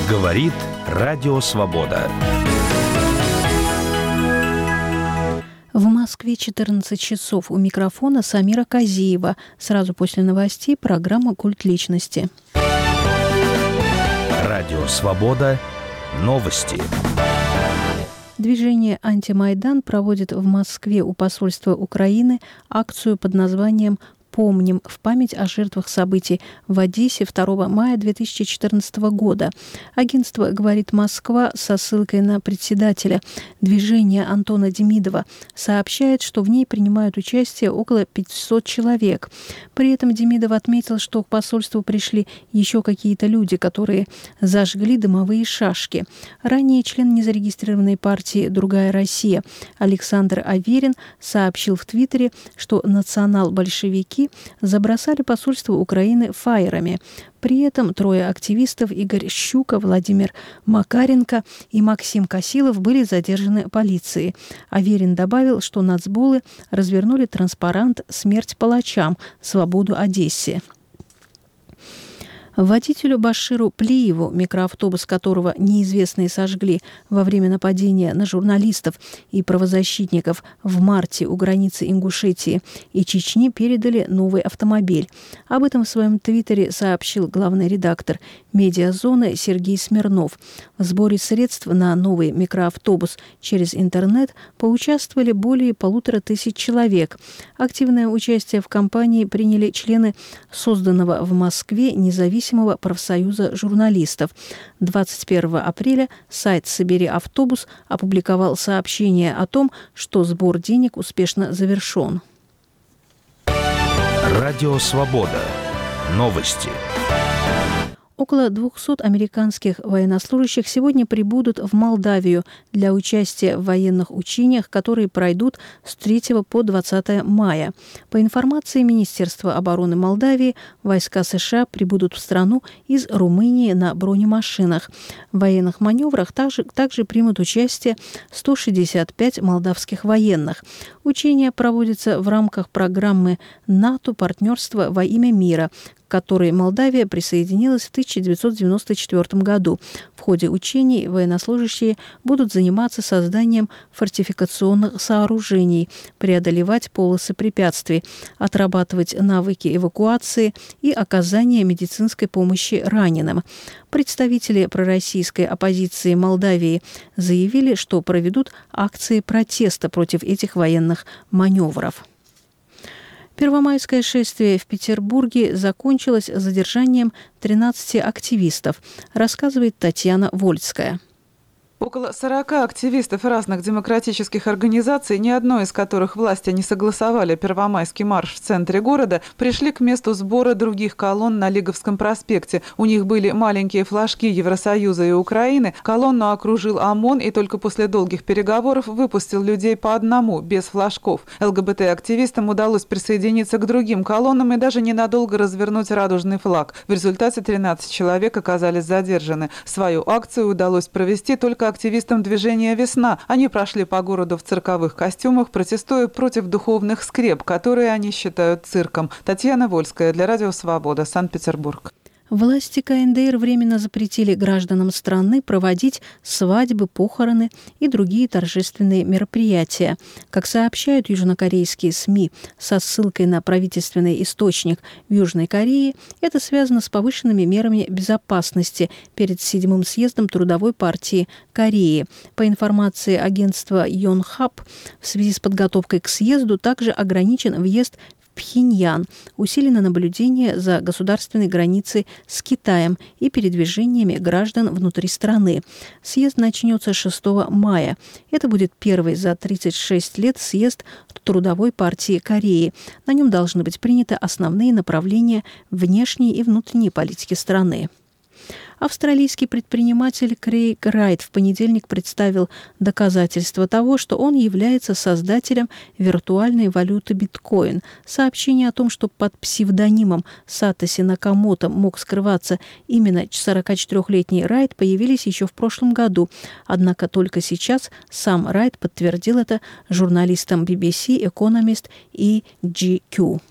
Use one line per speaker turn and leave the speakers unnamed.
Говорит Радио Свобода.
В Москве 14 часов. У микрофона Самира Казиева. Сразу после новостей программа «Культ личности».
Радио Свобода. Новости.
Движение «Антимайдан» проводит в Москве у посольства Украины акцию под названием «Помним» в память о жертвах событий в Одессе 2 мая 2014 года. Агентство «Говорит Москва» со ссылкой на председателя движения Антона Демидова сообщает, что в ней принимают участие около 500 человек. При этом Демидов отметил, что к посольству пришли еще какие-то люди, которые зажгли дымовые шашки. Ранее член незарегистрированной партии «Другая Россия» Александр Аверин сообщил в Твиттере, что национал-большевики забросали посольство Украины фаерами. При этом трое активистов Игорь Щука, Владимир Макаренко и Максим Косилов были задержаны полицией. Аверин добавил, что нацболы развернули транспарант «Смерть палачам! Свободу Одессе!». Водителю Баширу Плиеву, микроавтобус которого неизвестные сожгли во время нападения на журналистов и правозащитников в марте у границы Ингушетии и Чечни, передали новый автомобиль. Об этом в своем твиттере сообщил главный редактор «Медиазоны» Сергей Смирнов. В сборе средств на новый микроавтобус через интернет поучаствовали более 1500 человек. Активное участие в кампании приняли члены созданного в Москве независимого профсоюза журналистов. 21 апреля сайт «Собери автобус» опубликовал сообщение о том, что сбор денег успешно завершен.
Радио Свобода. Новости.
Около 200 американских военнослужащих сегодня прибудут в Молдавию для участия в военных учениях, которые пройдут с 3 по 20 мая. По информации Министерства обороны Молдавии, войска США прибудут в страну из Румынии на бронемашинах. В военных маневрах также примут участие 165 молдавских военных. Учения проводятся в рамках программы НАТО «Партнерство во имя мира», к которой Молдавия присоединилась в 1994 году. В ходе учений военнослужащие будут заниматься созданием фортификационных сооружений, преодолевать полосы препятствий, отрабатывать навыки эвакуации и оказания медицинской помощи раненым. Представители пророссийской оппозиции Молдавии заявили, что проведут акции протеста против этих военных маневров. Первомайское шествие в Петербурге закончилось задержанием 13 активистов, рассказывает Татьяна Вольская.
Около 40 активистов разных демократических организаций, ни одной из которых власти не согласовали первомайский марш в центре города, пришли к месту сбора других колонн на Лиговском проспекте. У них были маленькие флажки Евросоюза и Украины. Колонну окружил ОМОН и только после долгих переговоров выпустил людей по одному, без флажков. ЛГБТ-активистам удалось присоединиться к другим колоннам и даже ненадолго развернуть радужный флаг. В результате 13 человек оказались задержаны. Свою акцию удалось провести только активистам движения «Весна». Они прошли по городу в цирковых костюмах, протестуя против духовных скреп, которые они считают цирком. Татьяна Вольская для Радио Свобода, Санкт-Петербург.
Власти КНДР временно запретили гражданам страны проводить свадьбы, похороны и другие торжественные мероприятия. Как сообщают южнокорейские СМИ со ссылкой на правительственный источник в Южной Корее, это связано с повышенными мерами безопасности перед 7-м съездом Трудовой партии Кореи. По информации агентства Йонхап, в связи с подготовкой к съезду также ограничен въезд Пхеньян, усилено наблюдение за государственной границей с Китаем и передвижениями граждан внутри страны. Съезд начнется 6 мая. Это будет первый за 36 лет съезд Трудовой партии Кореи. На нем должны быть приняты основные направления внешней и внутренней политики страны. Австралийский предприниматель Крейг Райт в понедельник представил доказательства того, что он является создателем виртуальной валюты биткоин. Сообщение о том, что под псевдонимом Сатоси Накамото мог скрываться именно 44-летний Райт, появились еще в прошлом году. Однако только сейчас сам Райт подтвердил это журналистам BBC, Economist и GQ.